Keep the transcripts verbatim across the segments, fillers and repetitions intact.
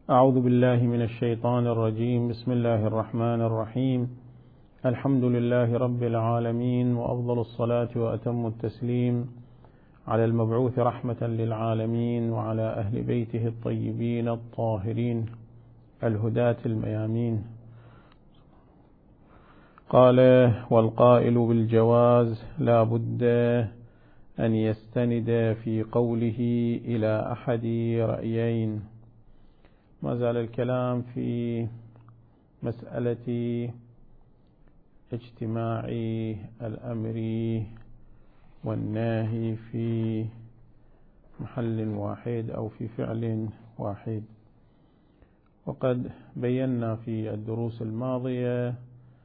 أعوذ بالله من الشيطان الرجيم. بسم الله الرحمن الرحيم. الحمد لله رب العالمين، وأفضل الصلاة وأتم التسليم على المبعوث رحمة للعالمين وعلى أهل بيته الطيبين الطاهرين الهداة الميامين. قال: والقائل بالجواز لا بد أن يستند في قوله إلى أحد رأيين. ما زال الكلام في مسألة اجتماع الأمر والنهي في محل واحد أو في فعل واحد. وقد بينا في الدروس الماضية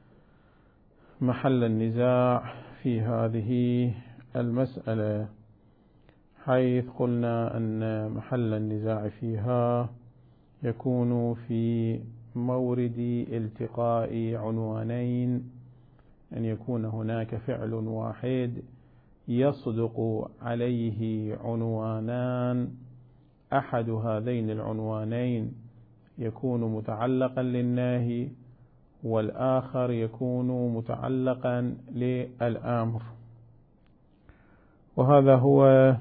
محل النزاع في هذه المسألة، حيث قلنا أن محل النزاع فيها يكون في مورد التقاء عنوانين، أن يكون هناك فعل واحد يصدق عليه عنوانان، أحد هذين العنوانين يكون متعلقا للناهي والآخر يكون متعلقا للأمر. وهذا هو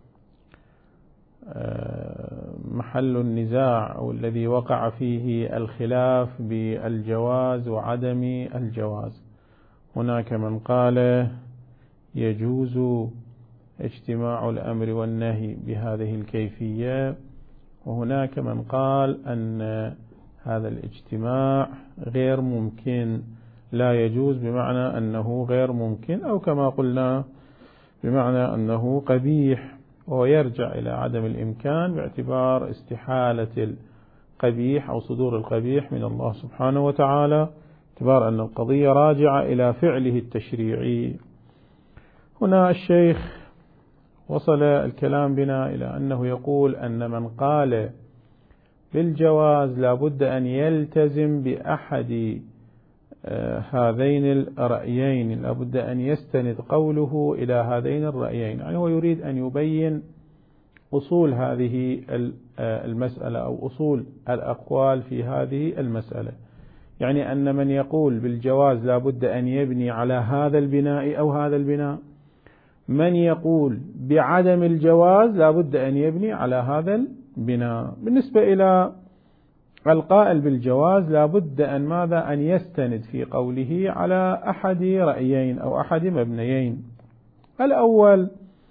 محل النزاع أو الذي وقع فيه الخلاف بالجواز وعدم الجواز. هناك من قال يجوز اجتماع الأمر والنهي بهذه الكيفية، وهناك من قال أن هذا الاجتماع غير ممكن، لا يجوز بمعنى أنه غير ممكن، أو كما قلنا بمعنى أنه قبيح، ويرجع إلى عدم الإمكان باعتبار استحالة القبيح أو صدور القبيح من الله سبحانه وتعالى، باعتبار أن القضية راجعة إلى فعله التشريعي. هنا الشيخ وصل الكلام بنا إلى أنه يقول أن من قال بالجواز لا بد أن يلتزم بأحد هذين الرأيين، لا بد أن يستند قوله إلى هذين الرأيين. يعني هو يريد أن يبين أصول هذه المسألة أو أصول الأقوال في هذه المسألة. يعني أن من يقول بالجواز لا بد أن يبني على هذا البناء أو هذا البناء، من يقول بعدم الجواز لا بد أن يبني على هذا البناء. بالنسبة إلى القائل بالجواز لا بد أن ماذا أن يستند في قوله على أحد رأيين أو أحد مبنيين. الأول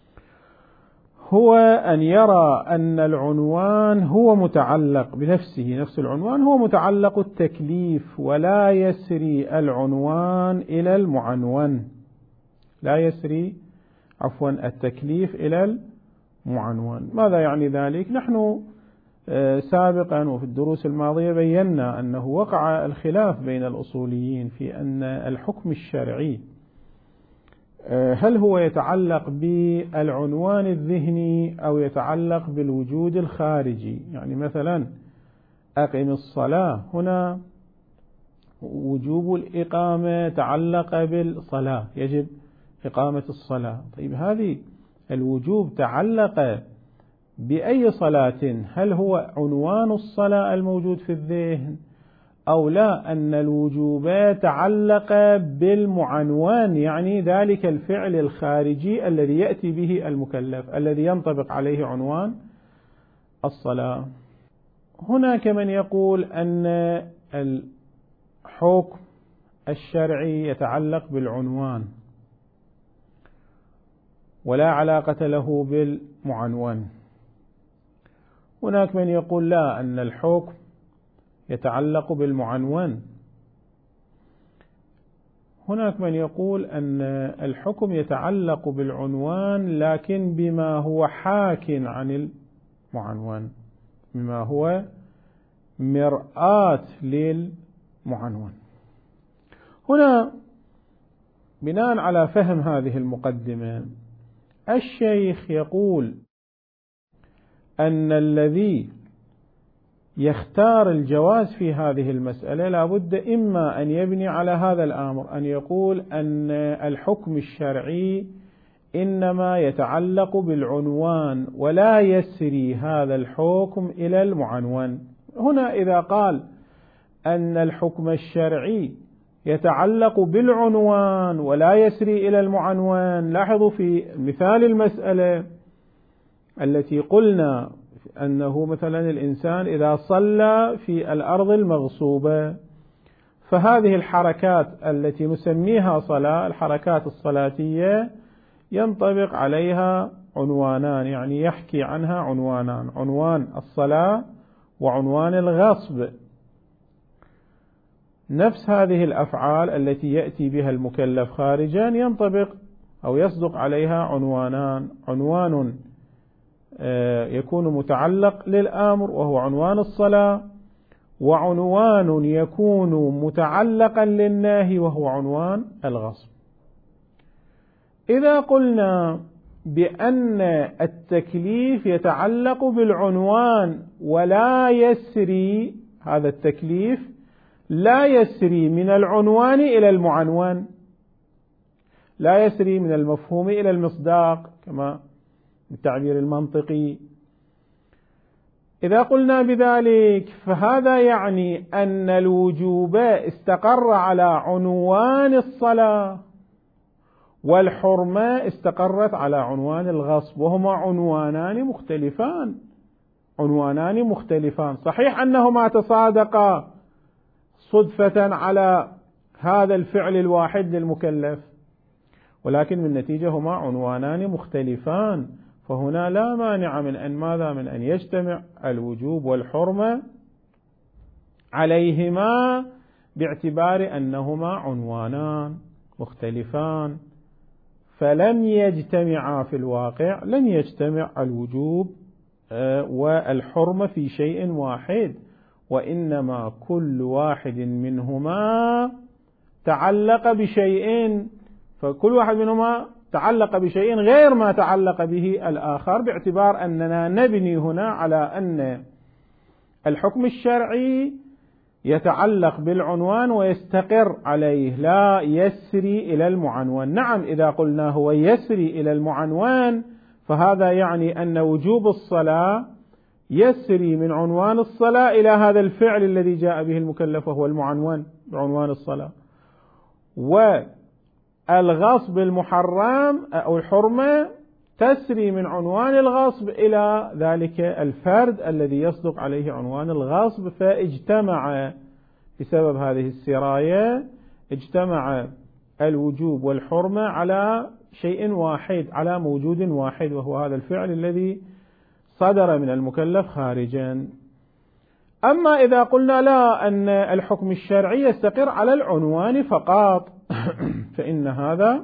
هو أن يرى أن العنوان هو متعلق بنفسه، نفس العنوان هو متعلق التكليف، ولا يسري العنوان إلى المعنون، لا يسري عفوا التكليف إلى المعنون. ماذا يعني ذلك؟ نحن سابقا وفي الدروس الماضية بينا أنه وقع الخلاف بين الأصوليين في أن الحكم الشرعي هل هو يتعلق بالعنوان الذهني أو يتعلق بالوجود الخارجي. يعني مثلا أقم الصلاة، هنا وجوب الإقامة تعلق بالصلاة، يجب إقامة الصلاة. طيب هذه الوجوب تعلق بأي صلاة؟ هل هو عنوان الصلاة الموجود في الذهن أو لا؟ أن الوجوبات تعلق بالمعنون، يعني ذلك الفعل الخارجي الذي يأتي به المكلف الذي ينطبق عليه عنوان الصلاة. هناك من يقول أن الحكم الشرعي يتعلق بالعنوان ولا علاقة له بالمعنون. هناك من يقول لا، أن الحكم يتعلق بالمعنون. هناك من يقول أن الحكم يتعلق بالعنوان لكن بما هو حاك عن المعنون، بما هو مرآة للمعنون. هنا بناء على فهم هذه المقدمة الشيخ يقول أن الذي يختار الجواز في هذه المسألة لابد إما أن يبني على هذا الأمر، أن يقول أن الحكم الشرعي إنما يتعلق بالعنوان ولا يسري هذا الحكم إلى المعنون. هنا إذا قال أن الحكم الشرعي يتعلق بالعنوان ولا يسري إلى المعنون، لاحظوا في مثال المسألة التي قلنا أنه مثلا الإنسان إذا صلى في الأرض المغصوبة، فهذه الحركات التي نسميها صلاة، الحركات الصلاتية، ينطبق عليها عنوانان، يعني يحكي عنها عنوانان: عنوان الصلاة وعنوان الغصب. نفس هذه الأفعال التي يأتي بها المكلف خارجا ينطبق أو يصدق عليها عنوانان: عنوان يكون متعلق للآمر وهو عنوان الصلاة، وعنوان يكون متعلقا للناهي وهو عنوان الغصب. إذا قلنا بأن التكليف يتعلق بالعنوان ولا يسري، هذا التكليف لا يسري من العنوان إلى المعنون، لا يسري من المفهوم إلى المصداق كما بالتعبير المنطقي. إذا قلنا بذلك فهذا يعني أن الوجوب استقر على عنوان الصلاة، والحرمة استقرت على عنوان الغصب، وهما عنوانان مختلفان، عنوانان مختلفان. صحيح أنهما تصادقا صدفة على هذا الفعل الواحد للمكلف، ولكن بالنتيجة هما عنوانان مختلفان، فهنا لا مانع من أن ماذا من أن يجتمع الوجوب والحرمة عليهما باعتبار أنهما عنوانان مختلفان، فلم يجتمعا في الواقع، لم يجتمع الوجوب والحرمة في شيء واحد، وإنما كل واحد منهما تعلق بشيء، فكل واحد منهما تعلق بشيء غير ما تعلق به الآخر، باعتبار أننا نبني هنا على أن الحكم الشرعي يتعلق بالعنوان ويستقر عليه، لا يسري إلى المعنون. نعم، إذا قلنا هو يسري إلى المعنون فهذا يعني أن وجوب الصلاة يسري من عنوان الصلاة إلى هذا الفعل الذي جاء به المكلف وهو المعنون بعنوان الصلاة، والغصب المحرم أو الحرمة تسري من عنوان الغصب إلى ذلك الفرد الذي يصدق عليه عنوان الغصب، فاجتمع بسبب هذه السراية، اجتمع الوجوب والحرمة على شيء واحد، على موجود واحد، وهو هذا الفعل الذي صدر من المكلف خارجا. أما إذا قلنا لا، أن الحكم الشرعي يستقر على العنوان فقط، فإن هذا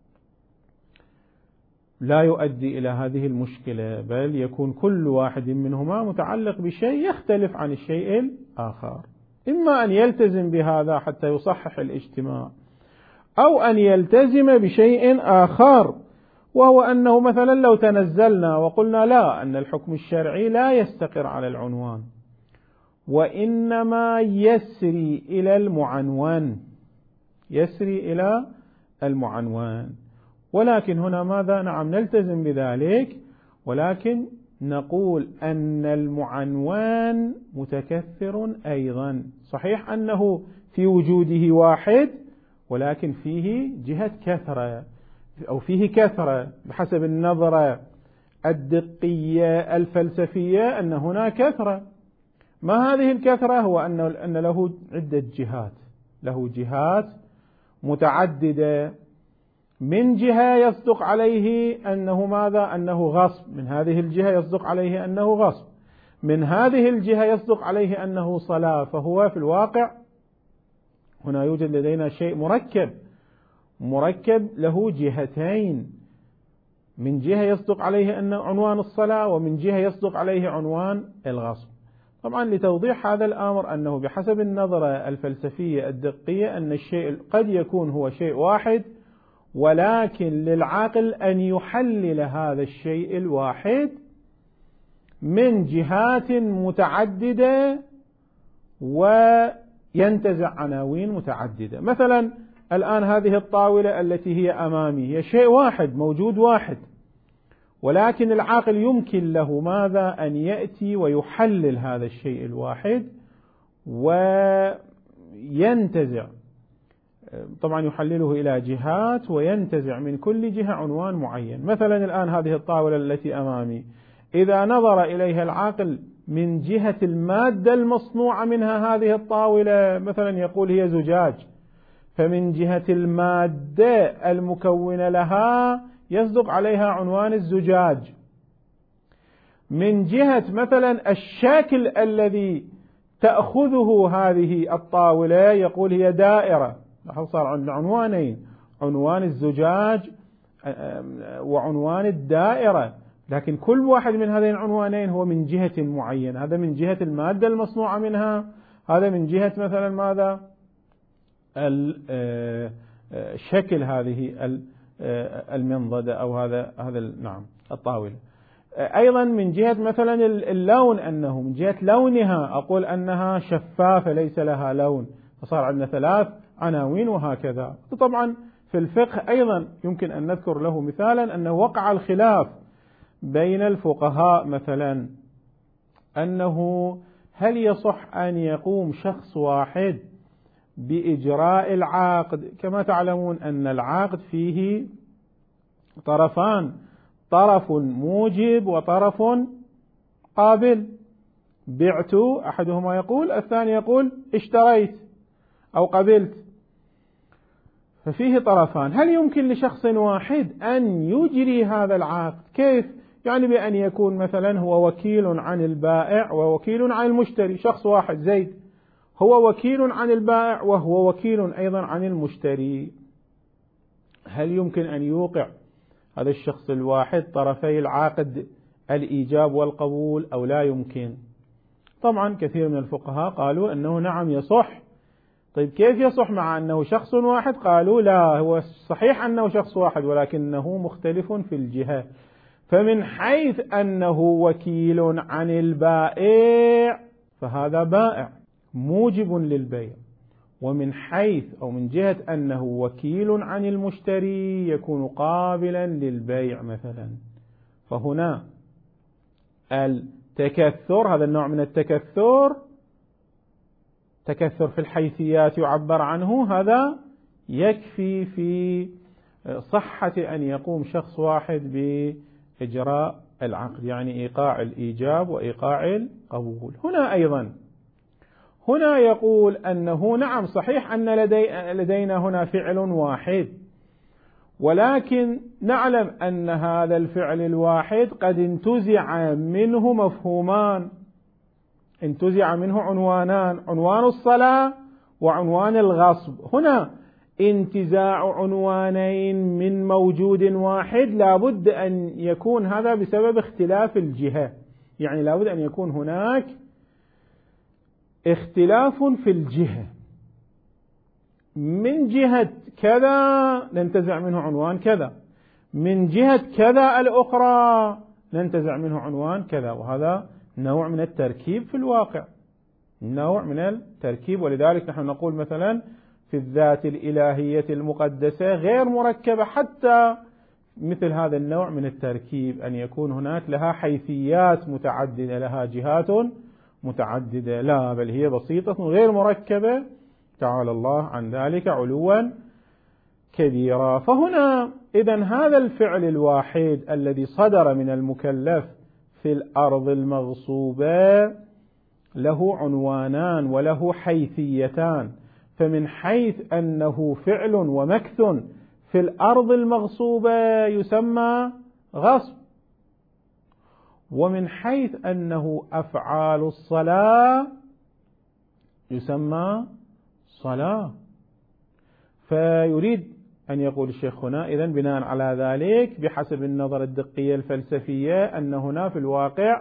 لا يؤدي إلى هذه المشكلة، بل يكون كل واحد منهما متعلق بشيء يختلف عن الشيء الآخر، إما أن يلتزم بهذا حتى يصحح الاجتماع، أو أن يلتزم بشيء آخر، وهو أنه مثلا لو تنزلنا وقلنا لا، أن الحكم الشرعي لا يستقر على العنوان وإنما يسري إلى المعنون، يسري إلى المعنون، ولكن هنا ماذا؟ نعم نلتزم بذلك، ولكن نقول أن المعنون متكثر أيضا. صحيح أنه في وجوده واحد، ولكن فيه جهة كثرة أو فيه كثرة بحسب النظرة الدقية الفلسفية، أن هنا كثرة. ما هذه الكثرة؟ هو أن له عدة جهات، له جهات متعددة. من جهة يصدق عليه أنه ماذا؟ أنه غصب، من هذه الجهة يصدق عليه أنه غصب، من هذه الجهة يصدق عليه أنه صلاة. فهو في الواقع هنا يوجد لدينا شيء مركب، مركب له جهتين، من جهة يصدق عليه أنه عنوان الصلاة، ومن جهة يصدق عليه عنوان الغصب. طبعا لتوضيح هذا الأمر، أنه بحسب النظرة الفلسفية الدقية أن الشيء قد يكون هو شيء واحد، ولكن للعاقل أن يحلل هذا الشيء الواحد من جهات متعددة وينتزع عناوين متعددة. مثلا الآن هذه الطاولة التي هي أمامي هي شيء واحد، موجود واحد، ولكن العاقل يمكن له ماذا؟ أن يأتي ويحلل هذا الشيء الواحد وينتزع، طبعا يحلله إلى جهات وينتزع من كل جهة عنوان معين. مثلا الآن هذه الطاولة التي أمامي إذا نظر إليها العاقل من جهة المادة المصنوعة منها هذه الطاولة، مثلا يقول هي زجاج، فمن جهة المادة المكونة لها يصدق عليها عنوان الزجاج. من جهة مثلا الشكل الذي تأخذه هذه الطاولة يقول هي دائرة، صار عندنا عنوانين، عنوان الزجاج وعنوان الدائرة، لكن كل واحد من هذين العنوانين هو من جهة معينة. هذا من جهة المادة المصنوعة منها، هذا من جهة مثلا ماذا؟ شكل هذه المنضدة أو هذا هذا نعم الطاولة. أيضا من جهة مثلا اللون، أنه من جهة لونها أقول أنها شفافة ليس لها لون، فصار عندنا ثلاث عناوين وهكذا. طبعا في الفقه أيضا يمكن أن نذكر له مثالا أنه وقع الخلاف بين الفقهاء مثلا أنه هل يصح أن يقوم شخص واحد بإجراء العقد؟ كما تعلمون أن العقد فيه طرفان، طرف موجب وطرف قابل. بعت أحدهما يقول، الثاني يقول اشتريت أو قبلت، ففيه طرفان. هل يمكن لشخص واحد أن يجري هذا العقد؟ كيف؟ يعني بأن يكون مثلا هو وكيل عن البائع ووكيل عن المشتري، شخص واحد زيد هو وكيل عن البائع وهو وكيل أيضا عن المشتري. هل يمكن أن يوقع هذا الشخص الواحد طرفي العقد الإيجاب والقبول أو لا يمكن؟ طبعا كثير من الفقهاء قالوا أنه نعم يصح. طيب كيف يصح مع أنه شخص واحد؟ قالوا لا، هو صحيح أنه شخص واحد ولكنه مختلف في الجهة. فمن حيث أنه وكيل عن البائع فهذا بائع موجب للبيع، ومن حيث أو من جهة أنه وكيل عن المشتري يكون قابلا للبيع مثلا. فهنا التكثر، هذا النوع من التكثر، تكثر في الحيثيات يعبر عنه، هذا يكفي في صحة أن يقوم شخص واحد بإجراء العقد، يعني إيقاع الإيجاب وإيقاع القبول. هنا أيضا هنا يقول أنه نعم صحيح أن لدي لدينا هنا فعل واحد، ولكن نعلم أن هذا الفعل الواحد قد انتزع منه مفهومان، انتزع منه عنوانان، عنوان الصلاة وعنوان الغصب. هنا انتزاع عنوانين من موجود واحد لابد أن يكون هذا بسبب اختلاف الجهة، يعني لابد أن يكون هناك اختلاف في الجهة. من جهة كذا ننتزع منه عنوان كذا، من جهة كذا الأخرى ننتزع منه عنوان كذا، وهذا نوع من التركيب في الواقع، نوع من التركيب. ولذلك نحن نقول مثلا في الذات الإلهية المقدسة غير مركبة حتى مثل هذا النوع من التركيب، أن يكون هناك لها حيثيات متعددة، لها جهات متعددة، لا بل هي بسيطة غير مركبة، تعالى الله عن ذلك علوا كبيرا. فهنا إذن هذا الفعل الواحد الذي صدر من المكلف في الأرض المغصوبة له عنوانان وله حيثيتان، فمن حيث أنه فعل ومكث في الأرض المغصوبة يسمى غصب، ومن حيث أنه أفعال الصلاة يسمى صلاة. فيريد أن يقول الشيخ هنا إذن بناء على ذلك بحسب النظر الدقية الفلسفية أن هنا في الواقع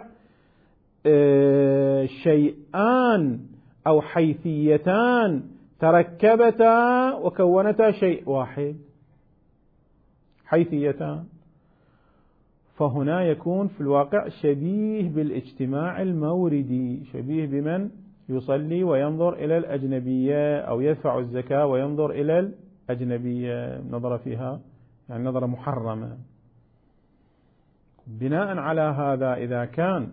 شيئان أو حيثيتان تركبتا وكونتا شيء واحد، حيثيتان. فهنا يكون في الواقع شبيه بالاجتماع الموردي، شبيه بمن يصلي وينظر إلى الأجنبية أو يدفع الزكاة وينظر إلى الأجنبية، نظر فيها يعني نظرة محرمة. بناء على هذا إذا كان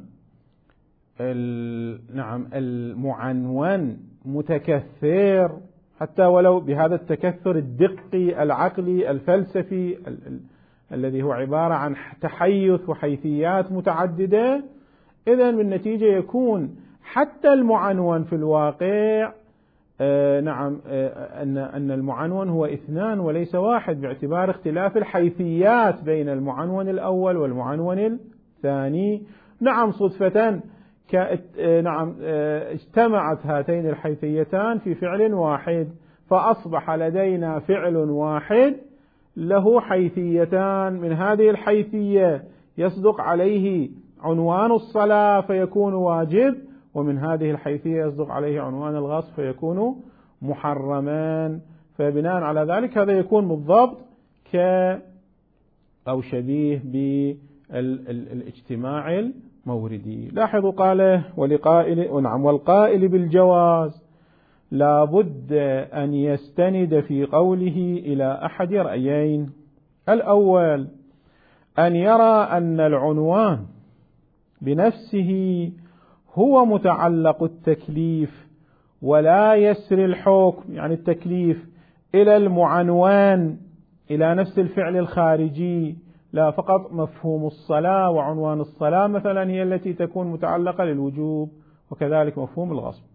نعم المعنون متكثر حتى ولو بهذا التكثر الدقي العقلي الفلسفي ال ال الذي هو عبارة عن تحيث وحيثيات متعددة، إذن بالنتيجة يكون حتى المعنون في الواقع آه نعم آه أن أن المعنون هو اثنان وليس واحد، باعتبار اختلاف الحيثيات بين المعنون الأول والمعنون الثاني. نعم صدفة نعم اجتمعت هاتين الحيثيتان في فعل واحد، فأصبح لدينا فعل واحد له حيثيتان، من هذه الحيثية يصدق عليه عنوان الصلاة فيكون واجب، ومن هذه الحيثية يصدق عليه عنوان الغصب فيكون محرما. فبناء على ذلك هذا يكون بالضبط ك أو شبيه بالاجتماع الموردي. لاحظوا قال ولقائل نعم والقائل بالجواز لا بد أن يستند في قوله إلى أحد رأيين. الأول أن يرى أن العنوان بنفسه هو متعلق التكليف ولا يسري الحكم، يعني التكليف إلى المعنوان إلى نفس الفعل الخارجي، لا فقط مفهوم الصلاة وعنوان الصلاة مثلا هي التي تكون متعلقة للوجوب، وكذلك مفهوم الغصب.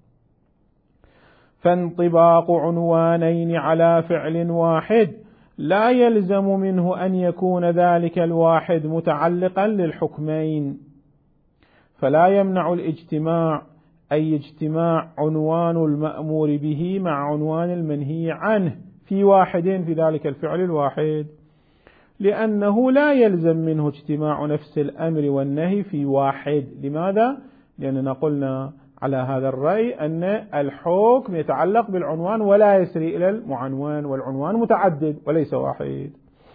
فانطباق عنوانين على فعل واحد لا يلزم منه أن يكون ذلك الواحد متعلقا للحكمين، فلا يمنع الاجتماع أي اجتماع عنوان المأمور به مع عنوان المنهي عنه في واحد في ذلك الفعل الواحد، لأنه لا يلزم منه اجتماع نفس الأمر والنهي في واحد. لماذا؟ لأننا قلنا على هذا الرأي أن الحكم يتعلق بالعنوان ولا يسري إلى المعنوان، والعنوان متعدد وليس واحد.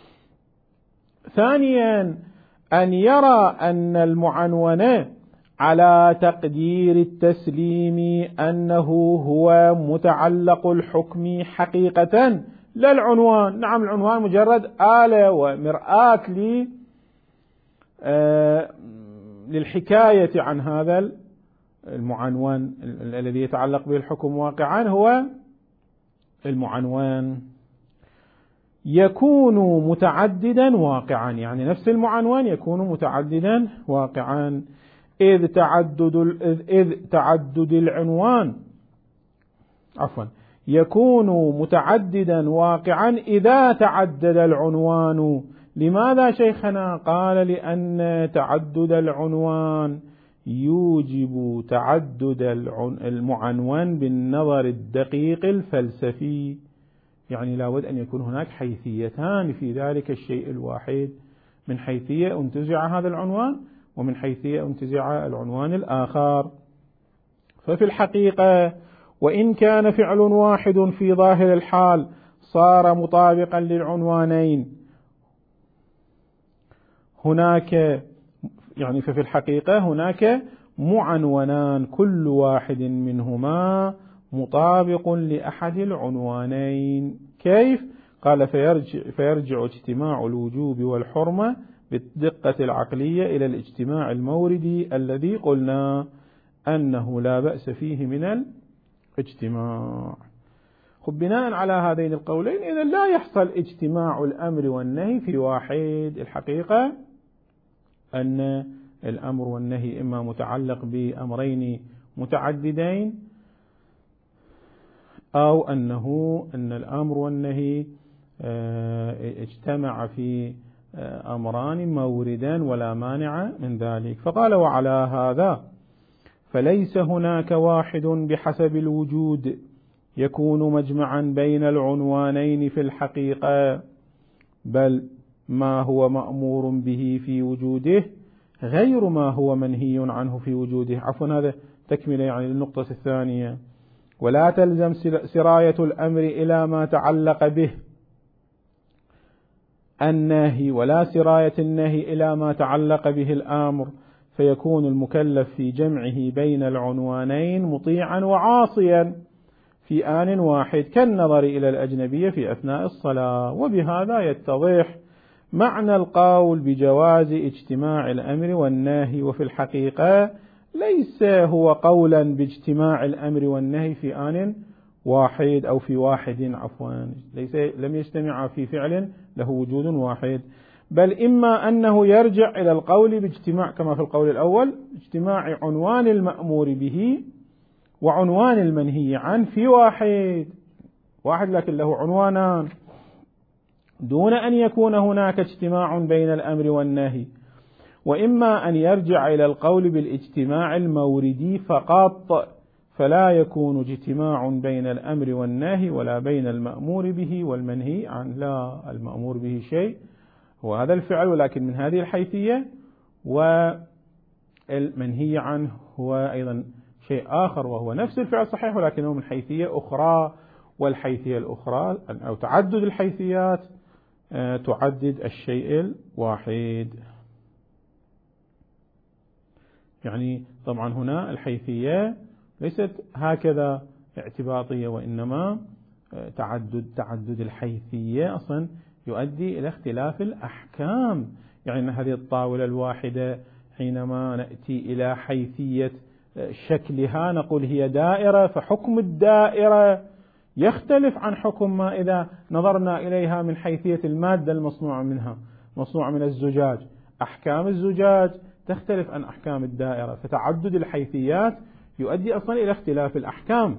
ثانيا أن يرى أن المعنون على تقدير التسليم أنه هو متعلق الحكم حقيقة لا العنوان. نعم العنوان مجرد آلة ومرآة لي آه للحكاية عن هذا المعنون الذي يتعلق به الحكم واقعا هو المعنون، يكون متعددا واقعا، يعني نفس المعنون يكون متعددا واقعا، إذ تعدد إذ تعدد العنوان عفوا يكون متعددا واقعا إذا تعدد العنوان. لماذا شيخنا؟ قال لأن تعدد العنوان يوجب تعدد المعنون بالنظر الدقيق الفلسفي، يعني لابد أن يكون هناك حيثيتان في ذلك الشيء الواحد، من حيثية انتزع هذا العنوان ومن حيثية انتزع العنوان الآخر. ففي الحقيقة وإن كان فعل واحد في ظاهر الحال صار مطابقا للعنوانين، هناك يعني ففي الحقيقة هناك معنونان كل واحد منهما مطابق لأحد العنوانين. كيف؟ قال فيرجع, فيرجع اجتماع الوجوب والحرمة بالدقة العقلية إلى الاجتماع الموردي الذي قلنا أنه لا بأس فيه من الاجتماع. خب بناء على هذين القولين إذا لا يحصل اجتماع الأمر والنهي في واحد. الحقيقة أن الأمر والنهي إما متعلق بأمرين متعددين أو أنه أن الأمر والنهي اجتمع في أمران موردان ولا مانع من ذلك. فقال وعلى هذا فليس هناك واحد بحسب الوجود يكون مجمعا بين العنوانين في الحقيقة، بل ما هو مأمور به في وجوده غير ما هو منهي عنه في وجوده. عفوا هذا تكملة يعني للنقطة الثانية. ولا تلزم سراية الأمر إلى ما تعلق به النهي ولا سراية النهي إلى ما تعلق به الأمر، فيكون المكلف في جمعه بين العنوانين مطيعا وعاصيا في آن واحد، كالنظر إلى الأجنبية في أثناء الصلاة. وبهذا يتضح معنى القول بجواز اجتماع الأمر والنهي، وفي الحقيقة ليس هو قولا باجتماع الأمر والنهي في آن واحد أو في واحد عفوا ليس لم يجتمع في فعل له وجود واحد، بل إما أنه يرجع إلى القول باجتماع كما في القول الأول اجتماع عنوان المأمور به وعنوان المنهي عنه في واحد واحد لكن له عنوانان، دون أن يكون هناك اجتماع بين الأمر والنهي. وإما أن يرجع إلى القول بالاجتماع الموردي فقط، فلا يكون اجتماع بين الأمر والنهي ولا بين المأمور به والمنهي عنه، لا، المأمور به شيء هو هذا الفعل ولكن من هذه الحيثية، والمنهي عنه هو أيضا شيء آخر وهو نفس الفعل صحيح ولكنه من حيثية أخرى، والحيثية الأخرى أو تعدد الحيثيات تعدد الشيء الواحد. يعني طبعا هنا الحيثية ليست هكذا اعتباطية، وإنما تعدد تعدد الحيثية أصلا يؤدي إلى اختلاف الأحكام. يعني هذه الطاولة الواحدة حينما نأتي إلى حيثية شكلها نقول هي دائرة، فحكم الدائرة يختلف عن حكم ما إذا نظرنا إليها من حيثية المادة المصنوعة منها، مصنوعة من الزجاج، أحكام الزجاج تختلف عن أحكام الدائرة، فتعدد الحيثيات يؤدي أصلا إلى اختلاف الأحكام.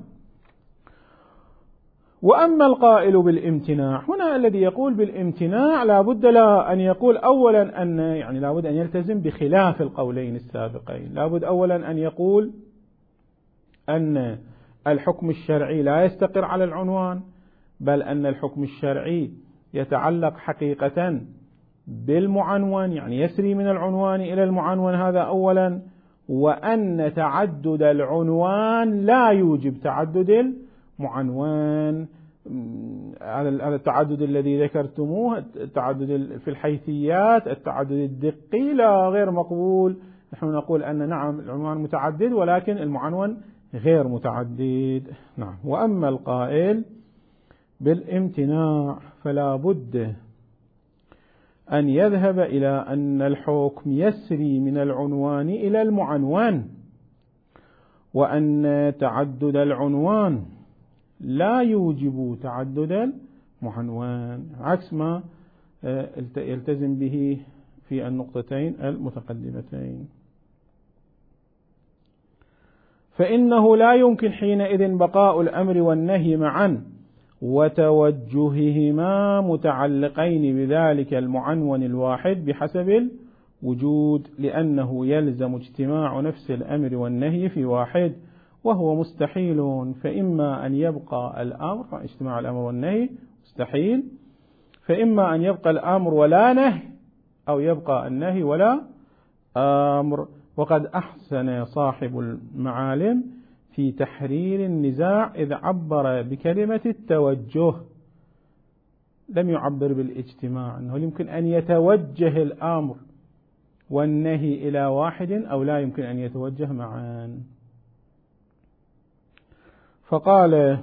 وأما القائل بالامتناع، هنا الذي يقول بالامتناع لا بد له أن يقول أولا أن يعني لا بد أن يلتزم بخلاف القولين السابقين، لا بد أولا أن يقول أن الحكم الشرعي لا يستقر على العنوان، بل أن الحكم الشرعي يتعلق حقيقة بالمعنون، يعني يسري من العنوان إلى المعنون، هذا أولا. وأن تعدد العنوان لا يوجب تعدد المعنون، هذا التعدد الذي ذكرتموه التعدد في الحيثيات، التعدد الدقي لا غير مقبول. نحن نقول أن نعم العنوان متعدد ولكن المعنون غير متعدد. نعم. وأما القائل بالامتناع فلا بد أن يذهب إلى أن الحكم يسري من العنوان إلى المعنون، وأن تعدد العنوان لا يوجب تعدد المعنون، عكس ما يلتزم به في النقطتين المتقدمتين. فإنه لا يمكن حينئذ بقاء الأمر والنهي معا وتوجههما متعلقين بذلك المعنون الواحد بحسب الوجود، لأنه يلزم اجتماع نفس الأمر والنهي في واحد وهو مستحيل. فإما أن يبقى الأمر، اجتماع الأمر والنهي مستحيل، فإما أن يبقى الأمر ولا نهي أو يبقى النهي ولا أمر. وقد أحسن صاحب المعالم في تحرير النزاع إذ عبر بكلمة التوجه، لم يعبر بالاجتماع، أنه يمكن أن يتوجه الأمر والنهي إلى واحد أو لا يمكن أن يتوجه معا. فقال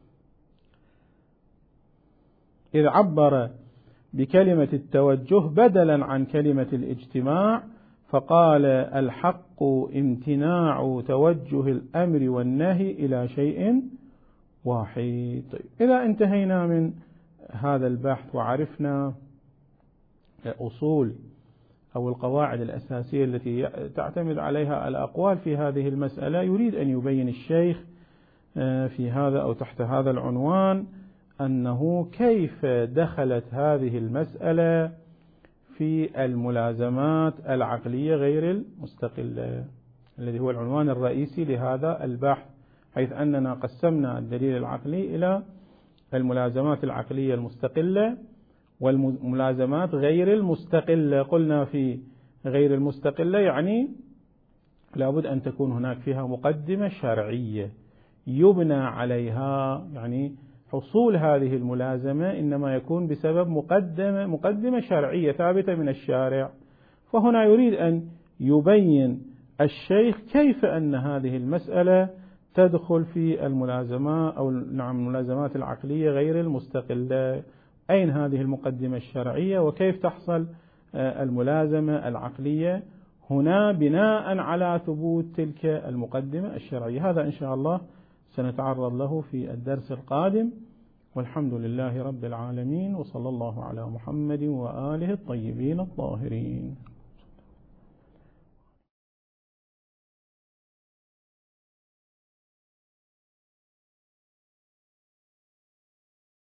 إذ عبر بكلمة التوجه بدلا عن كلمة الاجتماع، فقال الحق امتناع توجه الأمر والنهي إلى شيء واحد. طيب، إذا انتهينا من هذا البحث وعرفنا أصول أو القواعد الأساسية التي تعتمد عليها الأقوال في هذه المسألة، يريد أن يبين الشيخ في هذا أو تحت هذا العنوان أنه كيف دخلت هذه المسألة في الملازمات العقلية غير المستقلة، الذي هو العنوان الرئيسي لهذا البحث، حيث أننا قسمنا الدليل العقلي إلى الملازمات العقلية المستقلة والملازمات غير المستقلة. قلنا في غير المستقلة يعني لابد أن تكون هناك فيها مقدمة شرعية يبنى عليها، يعني حصول هذه الملازمة إنما يكون بسبب مقدمة مقدمة شرعية ثابتة من الشارع. فهنا يريد أن يبين الشيخ كيف أن هذه المسألة تدخل في الملازمات أو نعم الملازمات العقلية غير المستقلة، أين هذه المقدمة الشرعية وكيف تحصل الملازمة العقلية هنا بناء على ثبوت تلك المقدمة الشرعية. هذا إن شاء الله سنتعرض له في الدرس القادم، والحمد لله رب العالمين، وصلى الله على محمد وآله الطيبين الطاهرين.